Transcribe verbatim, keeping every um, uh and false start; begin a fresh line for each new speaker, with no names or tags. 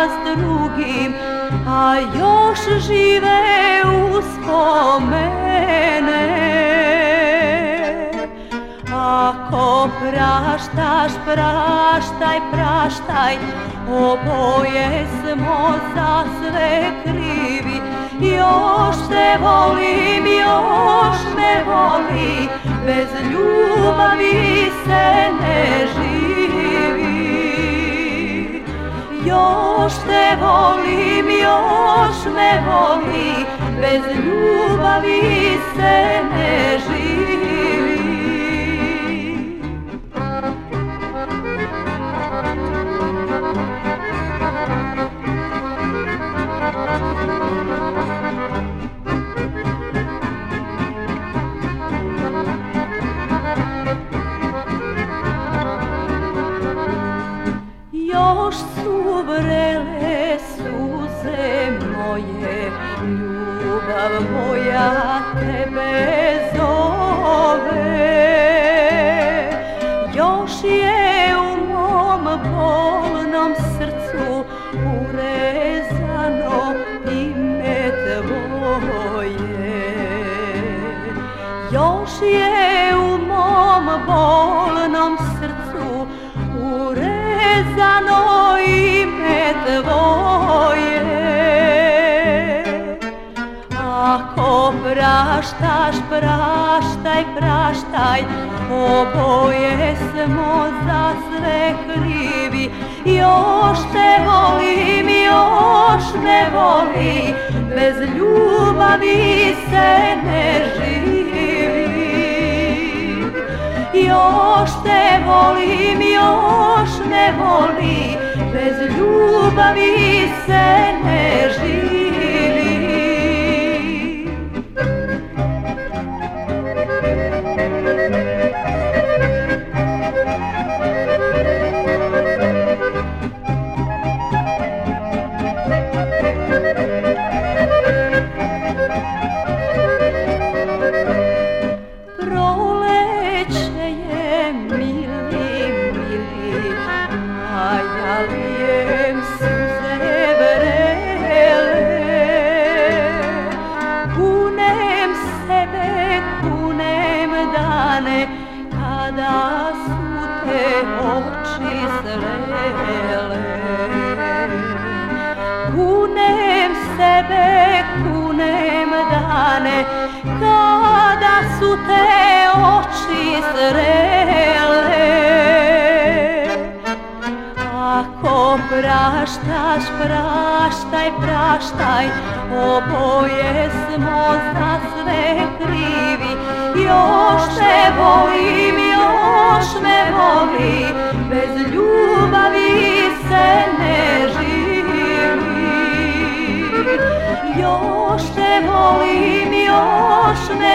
s drugim, a još žive uspomene. Ako praštaš, praštaj, praštaj, oboje smo za sve krivi. Još te volim, još me voli, bez ljubavi se ne živi. Još te volim, još me voli, bez ljubavi se ne živi. Još su vrele suze moje, ljubav moja tebe zove. Još je u mom bolnom srcu urezano ime tvoje. Još je u mom bolnom srcu urezano ime tvoje. Ako praštaš, praštaj, praštaj, oboje smo za sve krivi. Još te volim, još me voli, bez ljubavi se ne živi. Još te volim, još me voli, bez ljubavi se ne živi. Proleće je mili, mili, a ja lijem suze vrele. Kunem sebe, kunem dane, kada su te oči zrele. Kunem sebe, kunem dane, kada su te oči zrele. Ako praštaš, praštaj, praštaj, oboje smo za sve krivi. Još te volim, još me voli, bez ljubavi se ne živi. Još te volim, još me